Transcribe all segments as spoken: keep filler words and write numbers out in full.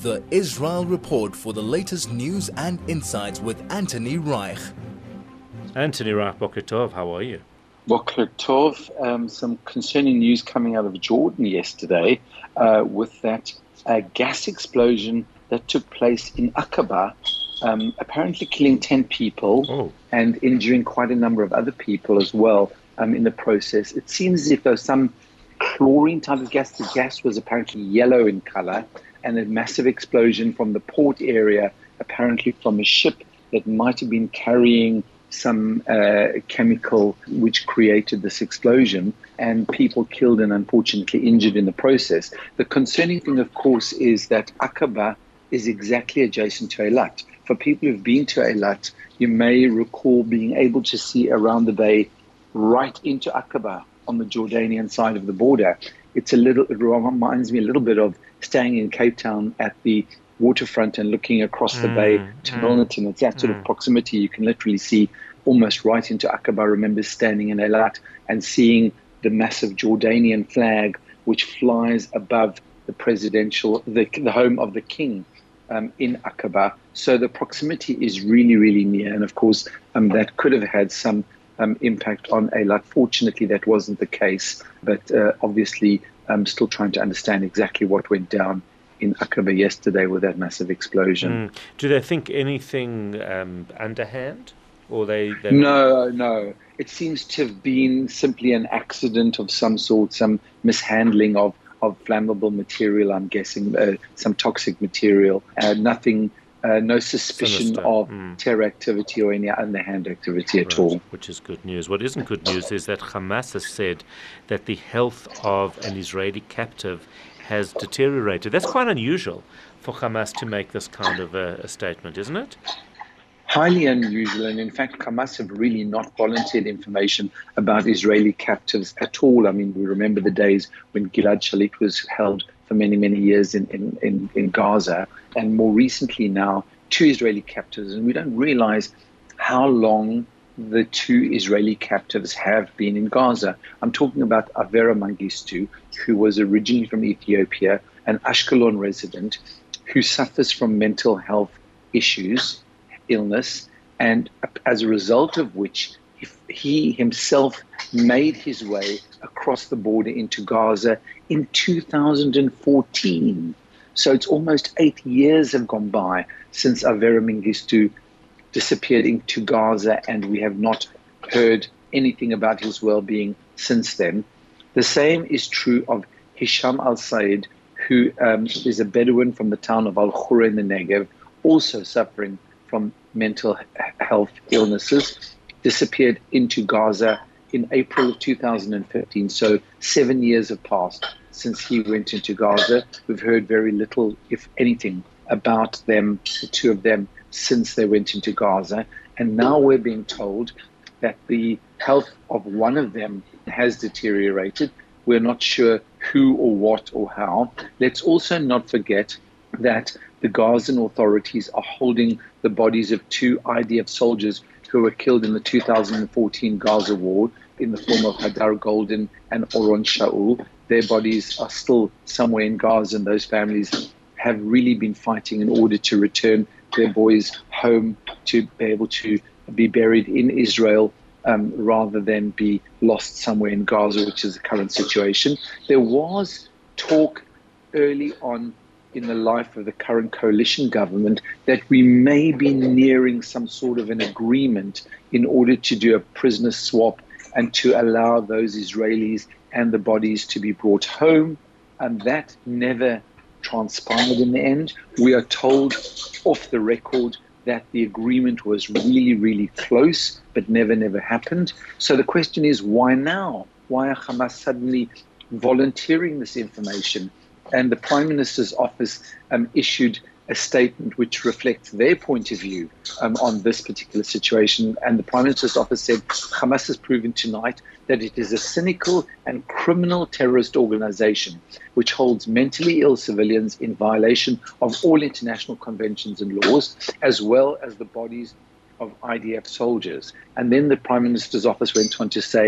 The Israel Report for the latest news and insights with Anthony Reich. Anthony Reich, Boker Tov, how are you? Boker Tov, um, some concerning news coming out of Jordan yesterday uh, with that uh, gas explosion that took place in Aqaba, um, apparently killing ten people oh. and injuring quite a number of other people as well um, in the process. It seems as if there was some chlorine type of gas. The gas was apparently yellow in color, and a massive explosion from the port area, apparently from a ship that might have been carrying some uh, chemical which created this explosion, and people killed and unfortunately injured in the process. The concerning thing, of course, is that Aqaba is exactly adjacent to Eilat. For people who've been to Eilat, you may recall being able to see around the bay right into Aqaba on the Jordanian side of the border. It's a little, it reminds me a little bit of staying in Cape Town at the waterfront and looking across the mm, bay to mm, Milnerton. It's that sort mm. of proximity. You can literally see almost right into Aqaba. I remember standing in Eilat and seeing the massive Jordanian flag which flies above the presidential, the, the home of the king um, in Aqaba. So the proximity is really, really near. And of course, um, that could have had some um, impact on Eilat. Fortunately, that wasn't the case. But uh, obviously, I'm still trying to understand exactly what went down in Aqaba yesterday with that massive explosion. Mm. Do they think anything um, underhand? Or they, they No, no. It seems to have been simply an accident of some sort, some mishandling of, of flammable material, I'm guessing, uh, some toxic material. Uh, nothing, uh, no suspicion Sinister. of mm. terror activity or any underhand activity at right. all. Which is good news. What isn't good news is that Hamas has said that the health of an Israeli captive has deteriorated. That's quite unusual for Hamas to make this kind of a, a statement, isn't it? Highly unusual, and in fact, Hamas have really not volunteered information about Israeli captives at all. I mean, we remember the days when Gilad Shalit was held for many, many years in, in, in, in Gaza, and more recently now, two Israeli captives, and we don't realize how long the two Israeli captives have been in Gaza. I'm talking about Avera Mengistu, who was originally from Ethiopia, an Ashkelon resident who suffers from mental health issues, illness, and as a result of which he himself made his way across the border into Gaza in two thousand fourteen. So it's almost eight years have gone by since Avera Mengistu disappeared into Gaza, and we have not heard anything about his well-being since then. The same is true of Hisham al-Said, who um, is a Bedouin from the town of Al-Khura in the Negev, also suffering from mental health illnesses, disappeared into Gaza in April of two thousand fifteen. So seven years have passed since he went into Gaza. We've heard very little, if anything, about them, the two of them, since they went into Gaza. And now we're being told that the health of one of them has deteriorated. We're not sure who or what or how. Let's also not forget that the Gazan authorities are holding the bodies of two I D F soldiers who were killed in the two thousand fourteen Gaza war in the form of Hadar Golden and Oron Shaul. Their bodies are still somewhere in Gaza, and those families have really been fighting in order to return their boys home to be able to be buried in Israel um, rather than be lost somewhere in Gaza, which is the current situation. There was talk early on in the life of the current coalition government that we may be nearing some sort of an agreement in order to do a prisoner swap and to allow those Israelis and the bodies to be brought home. And that never transpired in the end. We are told off the record that the agreement was really, really close, but never, never happened. So the question is, why now? Why are Hamas suddenly volunteering this information? And the Prime Minister's office um, issued a statement which reflects their point of view um, on this particular situation. And the Prime Minister's office said Hamas has proven tonight that it is a cynical and criminal terrorist organization which holds mentally ill civilians in violation of all international conventions and laws, as well as the bodies of I D F soldiers. And then the Prime Minister's office went on to say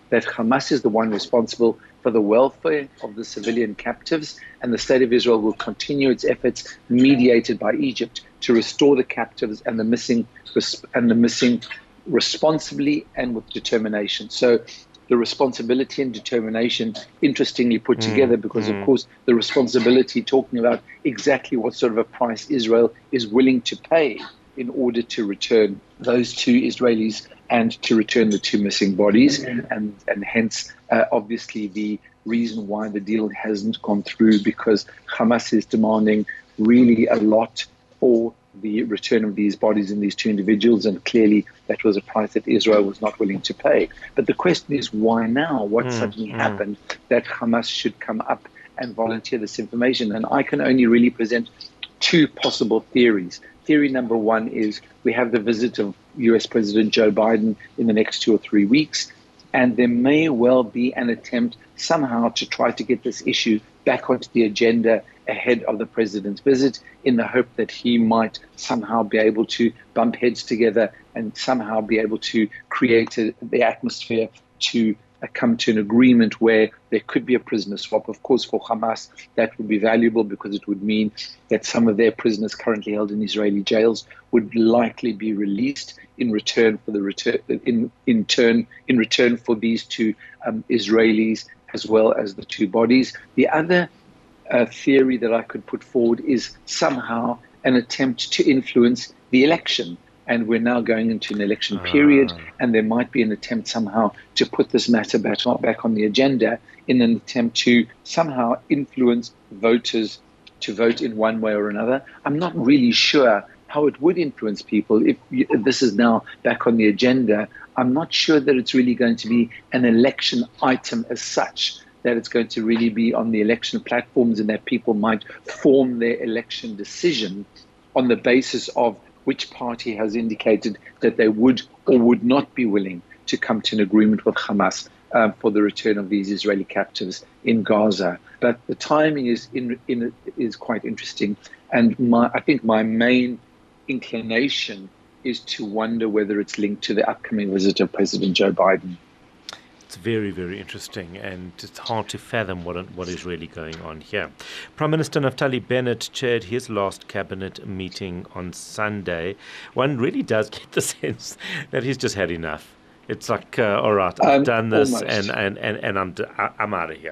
that Hamas is the one responsible for the welfare of the civilian captives, and the State of Israel will continue its efforts, mediated by Egypt, to restore the captives and the missing and the missing responsibly and with determination. So the responsibility and determination, interestingly put Mm, together, because mm. of course the responsibility talking about exactly what sort of a price Israel is willing to pay in order to return those two Israelis and to return the two missing bodies, and, and hence uh, obviously the reason why the deal hasn't gone through, because Hamas is demanding really a lot for the return of these bodies and these two individuals, and clearly that was a price that Israel was not willing to pay. But the question is, why now? What Mm, suddenly mm. happened that Hamas should come up and volunteer this information? And I can only really present two possible theories. Theory number one is we have the visit of U S President Joe Biden in the next two or three weeks, and there may well be an attempt somehow to try to get this issue back onto the agenda ahead of the president's visit, in the hope that he might somehow be able to bump heads together and somehow be able to create a, the atmosphere to uh, come to an agreement where there could be a prisoner swap. Of course, for Hamas, that would be valuable, because it would mean that some of their prisoners currently held in Israeli jails would likely be released in return for the return in in turn in return for these two um, Israelis, as well as the two bodies. The other uh, theory that I could put forward is somehow an attempt to influence the election. And we're now going into an election period, Ah. and there might be an attempt somehow to put this matter back on, back on the agenda in an attempt to somehow influence voters to vote in one way or another. I'm not really sure how it would influence people if, you, if this is now back on the agenda. I'm not sure that it's really going to be an election item as such, that it's going to really be on the election platforms, and that people might form their election decision on the basis of which party has indicated that they would or would not be willing to come to an agreement with Hamas uh, for the return of these Israeli captives in Gaza. But the timing is in, in is quite interesting, and my, I think my main inclination is to wonder whether it's linked to the upcoming visit of President Joe Biden. It's very, very interesting, and it's hard to fathom what what is really going on here. Prime Minister Naftali Bennett chaired his last cabinet meeting on Sunday. One really does get the sense that he's just had enough. It's like, uh, all right, I've Um, done this, almost. and, and, and, and I'm, I'm out of here.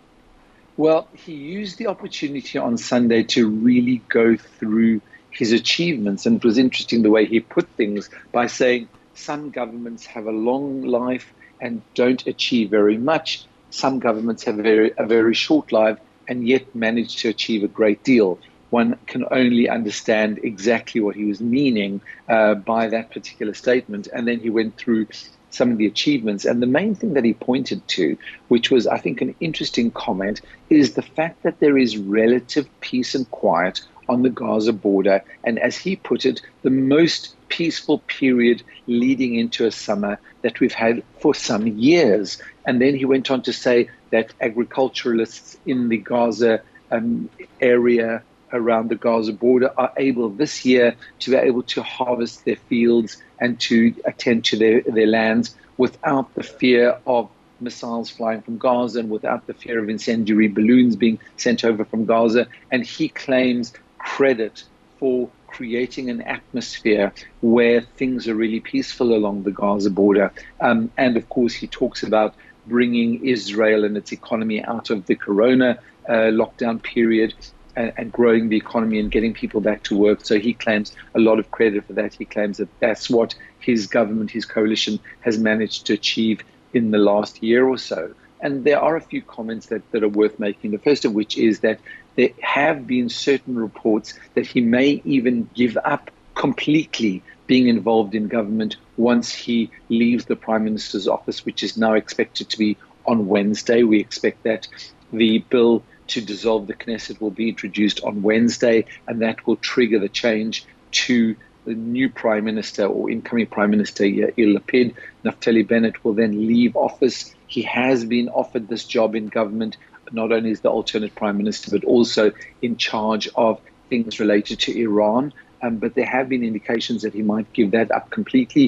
Well, he used the opportunity on Sunday to really go through his achievements, and it was interesting the way he put things by saying some governments have a long life and don't achieve very much. Some governments have a very, a very short life and yet manage to achieve a great deal. One can only understand exactly what he was meaning uh, by that particular statement. And then he went through some of the achievements. And the main thing that he pointed to, which was, I think, an interesting comment, is the fact that there is relative peace and quiet on the Gaza border. And as he put it, the most peaceful period leading into a summer that we've had for some years. And then he went on to say that agriculturalists in the Gaza um, area around the Gaza border are able this year to be able to harvest their fields and to attend to their, their lands without the fear of missiles flying from Gaza and without the fear of incendiary balloons being sent over from Gaza. And he claims credit for creating an atmosphere where things are really peaceful along the Gaza border. Um, and of course, he talks about bringing Israel and its economy out of the corona uh, lockdown period and, and growing the economy and getting people back to work. So he claims a lot of credit for that. He claims that that's what his government, his coalition has managed to achieve in the last year or so. And there are a few comments that, that are worth making. The first of which is that there have been certain reports that he may even give up completely being involved in government once he leaves the Prime Minister's office, which is now expected to be on Wednesday. We expect that the bill to dissolve the Knesset will be introduced on Wednesday, and that will trigger the change to the new Prime Minister or incoming Prime Minister, Yair Lapid. Naftali Bennett will then leave office. He has been offered this job in government, not only as the alternate Prime Minister, but also in charge of things related to Iran. Um, but there have been indications that he might give that up completely.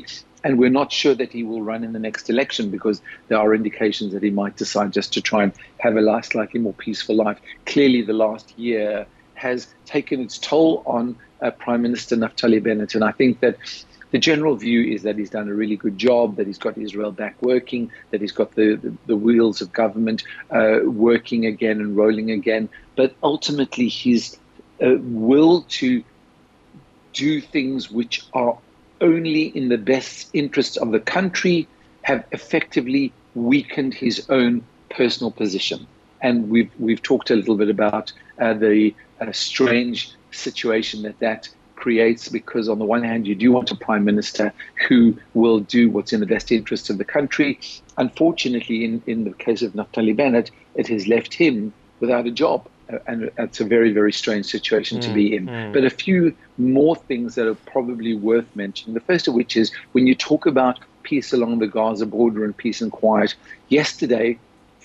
And we're not sure that he will run in the next election because there are indications that he might decide just to try and have a slightly more peaceful life. Clearly, the last year has taken its toll on uh, Prime Minister Naftali Bennett. And I think that the general view is that he's done a really good job, that he's got Israel back working, that he's got the, the, the wheels of government uh, working again and rolling again. But ultimately, his uh, will to do things which are only in the best interests of the country have effectively weakened his own personal position. And we've we've talked a little bit about uh, the uh, strange situation that that creates, because on the one hand, you do want a prime minister who will do what's in the best interest of the country. Unfortunately, in, in the case of Naftali Bennett, it has left him without a job. And it's a very, very strange situation to mm, be in. Mm. But a few more things that are probably worth mentioning. The first of which is when you talk about peace along the Gaza border and peace and quiet, yesterday,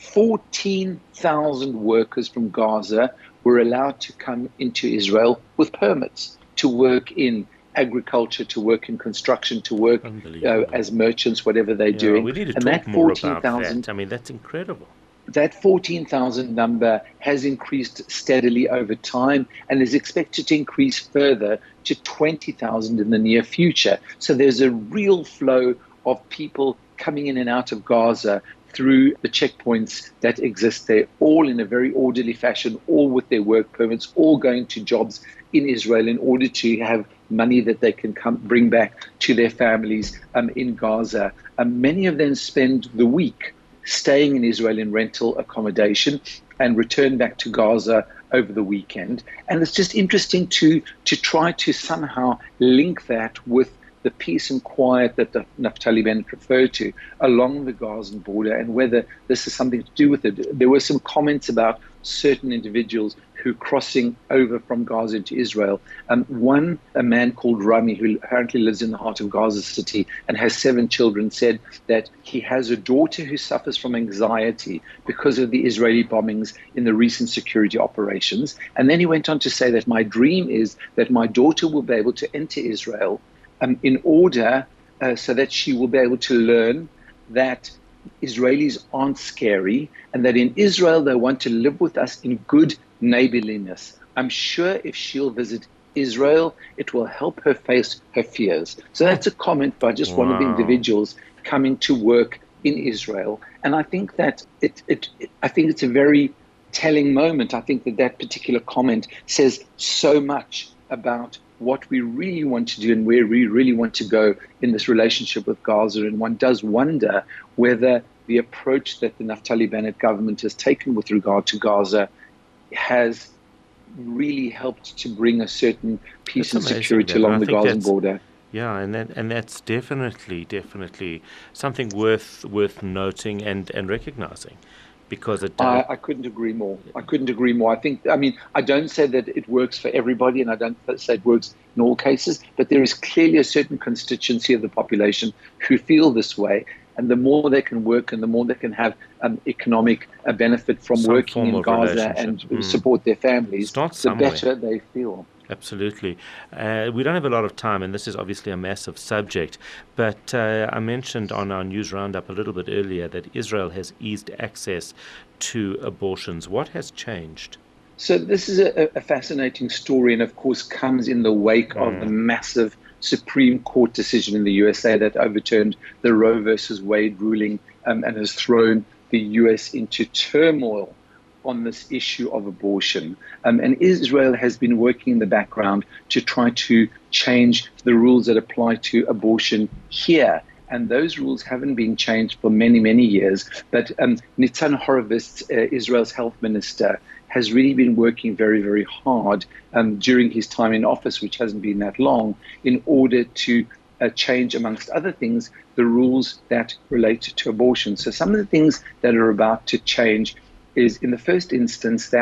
fourteen thousand workers from Gaza were allowed to come into Israel with permits to work in agriculture, to work in construction, to work uh, as merchants, whatever they're yeah, doing. We need to and talk that more about fourteen, that. I mean, that's incredible. That fourteen thousand number has increased steadily over time and is expected to increase further to twenty thousand in the near future. So there's a real flow of people coming in and out of Gaza through the checkpoints that exist there, all in a very orderly fashion, all with their work permits, all going to jobs in Israel in order to have money that they can come bring back to their families um, in Gaza. Um, many of them spend the week staying in Israel in rental accommodation and return back to Gaza over the weekend. And it's just interesting to to try to somehow link that with the peace and quiet that the Naftali Bennett referred to along the Gazan border, and whether this is something to do with it. There were some comments about certain individuals who crossing over from Gaza into Israel. Um, one, a man called Rami, who apparently lives in the heart of Gaza City and has seven children, said that he has a daughter who suffers from anxiety because of the Israeli bombings in the recent security operations. And then he went on to say that my dream is that my daughter will be able to enter Israel um, in order uh, so that she will be able to learn that Israelis aren't scary, and that in Israel they want to live with us in good neighborliness. I'm sure if she'll visit Israel, it will help her face her fears. So that's a comment by just Wow. one of the individuals coming to work in Israel. And I think that it, it, it I think it's a very telling moment. I think that that particular comment says so much about what we really want to do and where we really want to go in this relationship with Gaza. And one does wonder whether the approach that the Naftali Bennett government has taken with regard to Gaza has really helped to bring a certain peace That's and amazing, security Devin. along I the think Gaza that's- border. Yeah, and that and that's definitely, definitely something worth worth noting and, and recognizing, because it I, does. I couldn't agree more. I couldn't agree more. I think, I mean, I don't say that it works for everybody, and I don't say it works in all cases, but there is clearly a certain constituency of the population who feel this way. And the more they can work and the more they can have um, economic uh, benefit from Some working form in of Gaza and relationship. Mm. support their families, Start the somewhere. better they feel. Absolutely. Uh, we don't have a lot of time, and this is obviously a massive subject, but uh, I mentioned on our news roundup a little bit earlier that Israel has eased access to abortions. What has changed? So this is a, a fascinating story, and of course comes in the wake Mm. of the massive Supreme Court decision in the U S A that overturned the Roe versus Wade ruling um, and has thrown the U S into turmoil on this issue of abortion. Um, and Israel has been working in the background to try to change the rules that apply to abortion here. And those rules haven't been changed for many, many years. But um, Nitzan Horowitz, uh, Israel's health minister, has really been working very, very hard um, during his time in office, which hasn't been that long, in order to uh, change, amongst other things, the rules that relate to abortion. So some of the things that are about to change is, in the first instance, that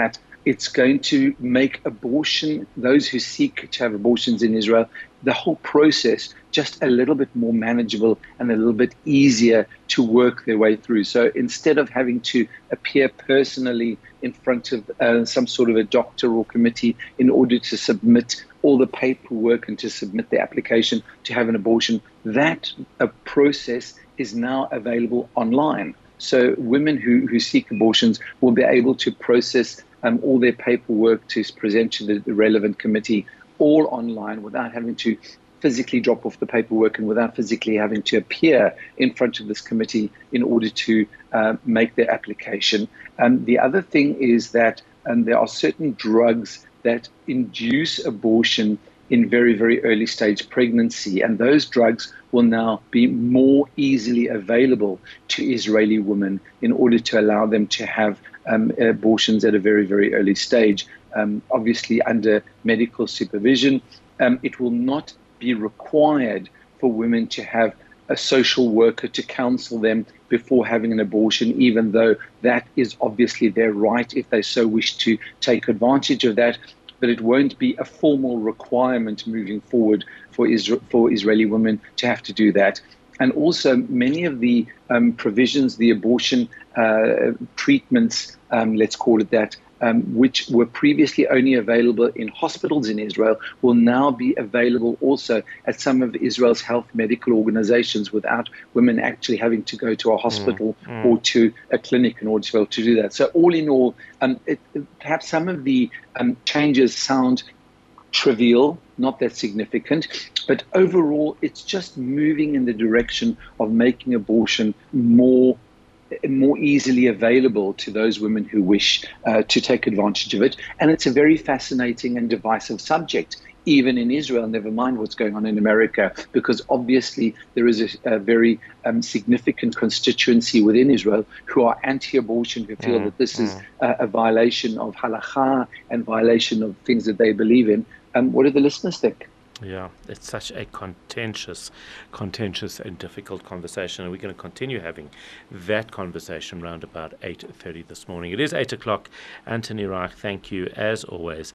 it's going to make abortion, those who seek to have abortions in Israel, the whole process just a little bit more manageable and a little bit easier to work their way through. So instead of having to appear personally in front of uh, some sort of a doctor or committee in order to submit all the paperwork and to submit the application to have an abortion, that uh, process is now available online. So women who, who seek abortions will be able to process um, all their paperwork to present to the, the relevant committee all online without having to physically drop off the paperwork and without physically having to appear in front of this committee in order to uh, make their application. Um, the other thing is that um, there are certain drugs that induce abortion in very, very early stage pregnancy, and those drugs will now be more easily available to Israeli women in order to allow them to have um, abortions at a very, very early stage, um, obviously under medical supervision. Um, it will not be required for women to have a social worker to counsel them before having an abortion, even though that is obviously their right if they so wish to take advantage of that. But it won't be a formal requirement moving forward for Isra- for Israeli women to have to do that. And also many of the um, provisions, the abortion uh, treatments, um, let's call it that, um, which were previously only available in hospitals in Israel, will now be available also at some of Israel's health medical organizations without women actually having to go to a hospital mm, mm. or to a clinic in order to be able to do that. So all in all, um, it, perhaps some of the um, changes sound trivial, not that significant, but overall it's just moving in the direction of making abortion more more easily available to those women who wish uh, to take advantage of it. And it's a very fascinating and divisive subject, even in Israel, never mind what's going on in America, because obviously there is a, a very um, significant constituency within Israel who are anti-abortion, who feel mm, that this mm. is a, a violation of halakha and violation of things that they believe in. Um, what do the listeners think? Yeah, it's such a contentious, contentious and difficult conversation, and we're going to continue having that conversation round about eight thirty this morning. It is eight o'clock. Anthony Reich, thank you, as always.